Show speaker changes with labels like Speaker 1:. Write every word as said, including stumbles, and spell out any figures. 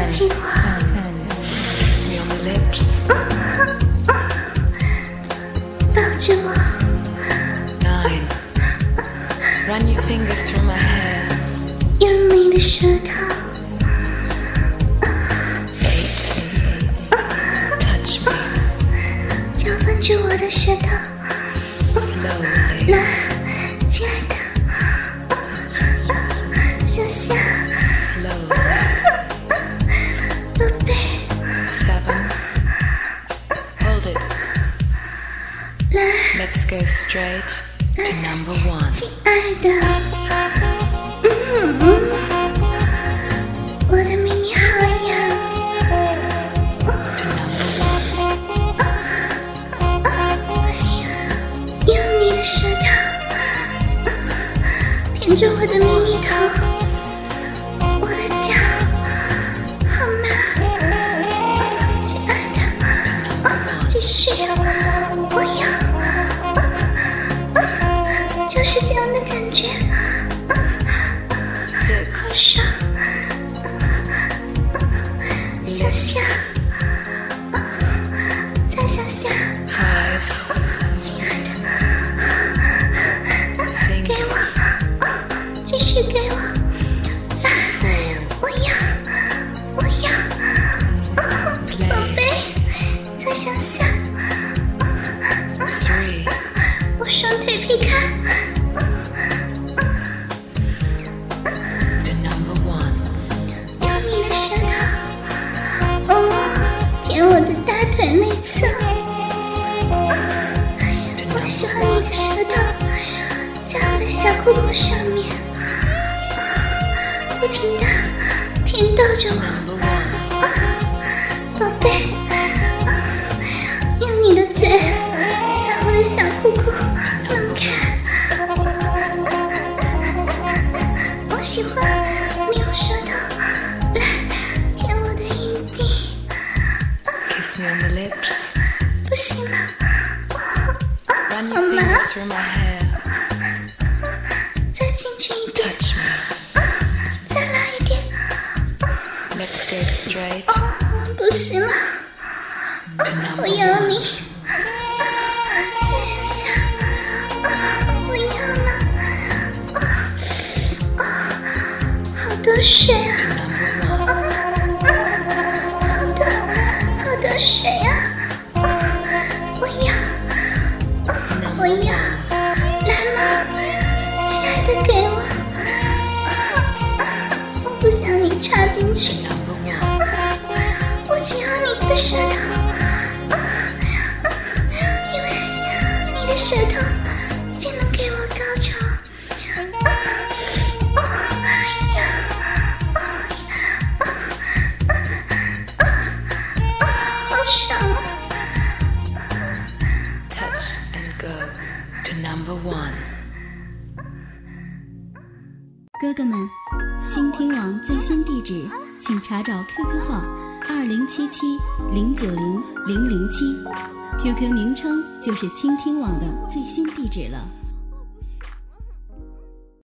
Speaker 1: 近我，抱着我。
Speaker 2: Run your fingers through my hair.
Speaker 1: 用你的舌头
Speaker 2: Touch me.
Speaker 1: 搅拌着我的舌头。
Speaker 2: Slowly.
Speaker 1: 来，亲爱的，小夏，
Speaker 2: Slowly.
Speaker 1: 宝贝，
Speaker 2: Seven. Hold it.
Speaker 1: 来，
Speaker 2: Let's go straight to number one.
Speaker 1: 亲爱的，嗯，我的秘密好痒。
Speaker 2: To number one.
Speaker 1: 用你的舌头舔着我的秘密头，我的脚，好吗？亲爱的，继续，我要，就是这样的感觉，好爽，小夏，再小夏。
Speaker 2: Five.
Speaker 1: 亲爱的，给我，继续给我，来，我要，我要，宝贝，再想想，
Speaker 2: Three.
Speaker 1: 我双腿劈开，
Speaker 2: To number one.
Speaker 1: 用你的舌头，哦，舔我的大腿内侧。 我喜欢你的舌头在我的小裤裤上面，不停地舔逗着我，
Speaker 2: Number one.
Speaker 1: 宝贝，用你的嘴让我的小裤裤分开。我喜欢你用舌头来舔我的阴蒂，
Speaker 2: Kiss me on the lips.
Speaker 1: 不行了。
Speaker 2: Run your fingers through my hair.
Speaker 1: 再进去一点，
Speaker 2: Touch me.
Speaker 1: 再来一点，
Speaker 2: Let's go straight
Speaker 1: 哦，不行了，
Speaker 2: to
Speaker 1: 我
Speaker 2: number
Speaker 1: 要
Speaker 2: one.
Speaker 1: 你，再想想，我要了，好多水啊，
Speaker 2: Number one.
Speaker 1: 好多好多水啊，我要，我要，来嘛，亲爱的，给我，我不想你插进去。
Speaker 2: Number one.
Speaker 1: 我只要你的舌头，因为你的舌头就能给我高潮。好爽啊！
Speaker 2: Touch and go to number one.
Speaker 3: 哥哥们，倾听网最新地址，请查找 Q Q 号二零七七零九零零零七 ，Q Q 名称就是倾听网的最新地址了。